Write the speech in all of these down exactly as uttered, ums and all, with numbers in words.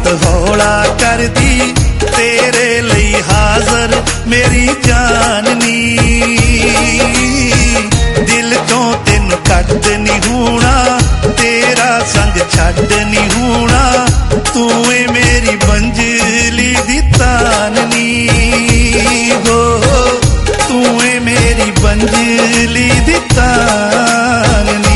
हथ हौला कर दी तेरे लई हाजर मेरी जाननी दिल तो तेन कट नहीं होना तेरा संग छड्ड नहीं होना तू है मेरी बंजली दी ताननी हो तू है मेरी बंजली दी ताननी।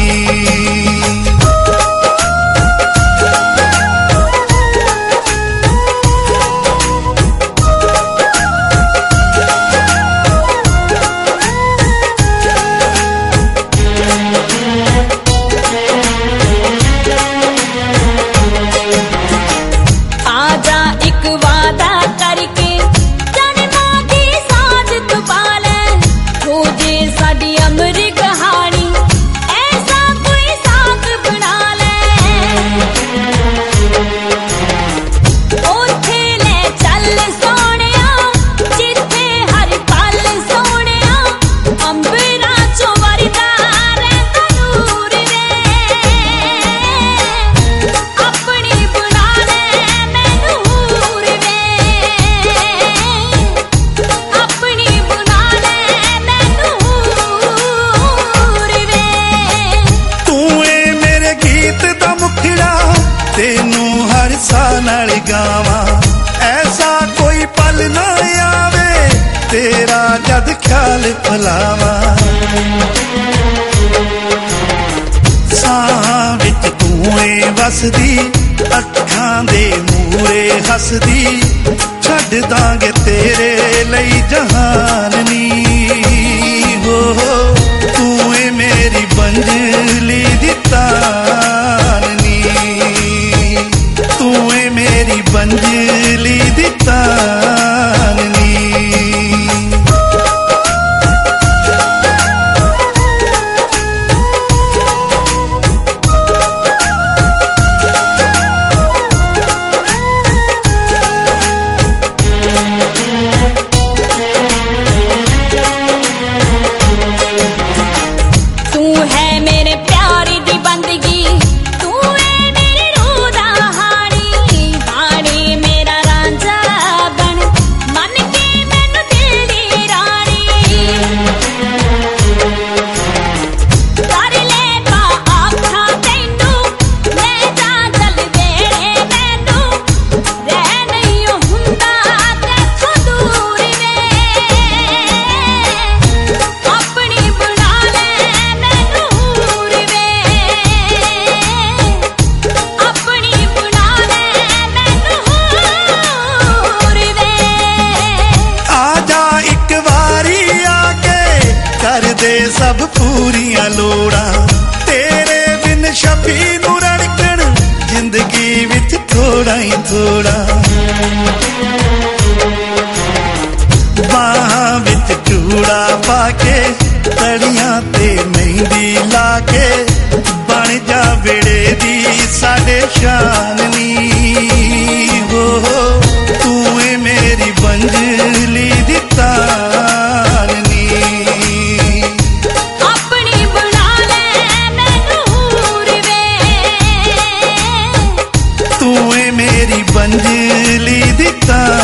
तेनू हर सा नाल गावा ऐसा कोई पल ना आवे तेरा जद ख्याल भुलावा सां विच तूए वसदी अखां दे मूरे हसदी छड्ड दांगे तेरे लई जहान नी हो तू है मेरी बंजली दी ताननी तू है मेरी बंजली दी ताननी। दे सब पूरियां लोड़ा तेरे बिन शफी नू रड़कण जिंदगी विच थोड़ा ही थोड़ा बाहां विच चूड़ा पाके तड़ियां ते मेहंदी लाके बन जा बेड़े दी साडे शाननी हो तू है मेरी बंजली दी ताननी तू है मेरी बंजली दी ताननी।